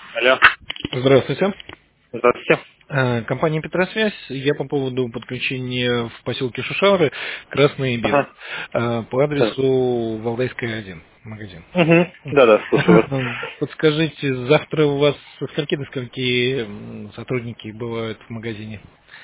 Алло. Здравствуйте. Здравствуйте. Компания Петросвязь. Я по поводу подключения в поселке Шушауры Красный и Белый Ага. по Да. адресу Валдайская, 1, магазин. Угу. Да-да, слушаю вас. Подскажите, завтра у вас со скольки до скольки сотрудники бывают в магазине?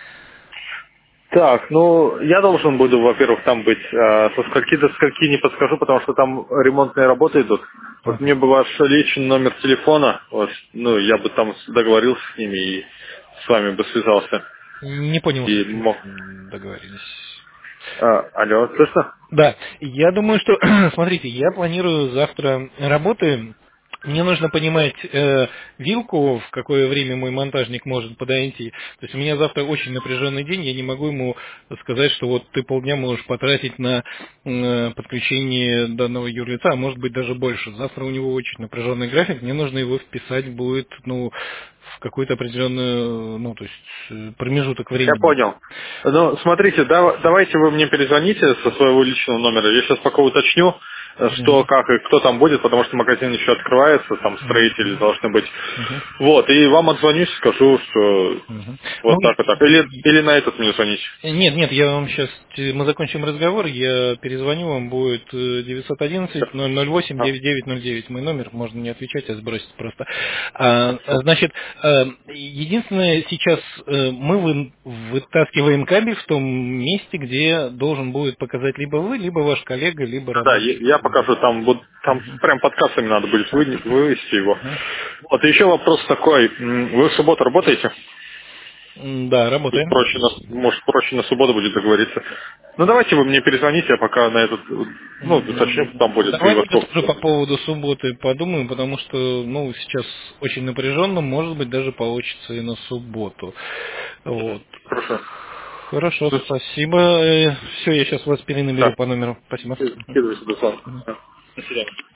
Так, ну, я должен буду, во-первых, там быть. Со скольки до скольки не подскажу, потому что там ремонтные работы идут. Вот Ага. мне бы ваш личный номер телефона, вот, ну, я бы там договорился с ними и с вами бы связался. Не понял, И с мог... кем договорились. Алло, слышно? Да, я думаю, что, смотрите, я планирую завтра работы. Мне нужно понимать вилку, в какое время мой монтажник может подойти. То есть у меня завтра очень напряженный день, я не могу ему сказать, что вот ты полдня можешь потратить на подключение данного юрлица, а может быть даже больше. Завтра у него очень напряженный график, мне нужно его вписать будет, ну, в какой-то определенный, ну, то есть промежуток Я времени. понял. Ну, смотрите, давайте вы мне перезвоните со своего личного номера. Я сейчас пока уточню, что, Мгм. как и кто там будет, потому что магазин еще открывается, там строители Мгм. должны быть. Мгм. Вот, и вам отзвонюсь, скажу, что Мгм. вот Ну, так и так. Или на этот мне звонить. нет, нет, я вам сейчас, мы закончим разговор, я перезвоню, вам будет Всё. 911 008 А. 9909, мой номер, можно не отвечать, а сбросить просто. Значит, единственное, сейчас мы вытаскиваем кабель в том месте, где должен будет показать либо вы, либо ваш коллега, либо Да, я работник. покажу, там Мгм. прям под кассами надо будет вывести его. Мгм. Вот, и еще вопрос такой. Вы в субботу работаете? Да, Тут работаем. проще, может, проще на субботу будет договориться. Ну, давайте вы мне перезвоните, а пока на этот, ну, уточню, кто там будет и во Давайте сколько. тоже по поводу субботы подумаем, потому что, ну, сейчас очень напряженно, может быть, даже получится и на субботу. Вот. Хорошо. Хорошо, Ну, спасибо. Все, я сейчас вас перенаберу да, по номеру. Спасибо. скидывайте, Руслан. Мгм. Да. До свидания.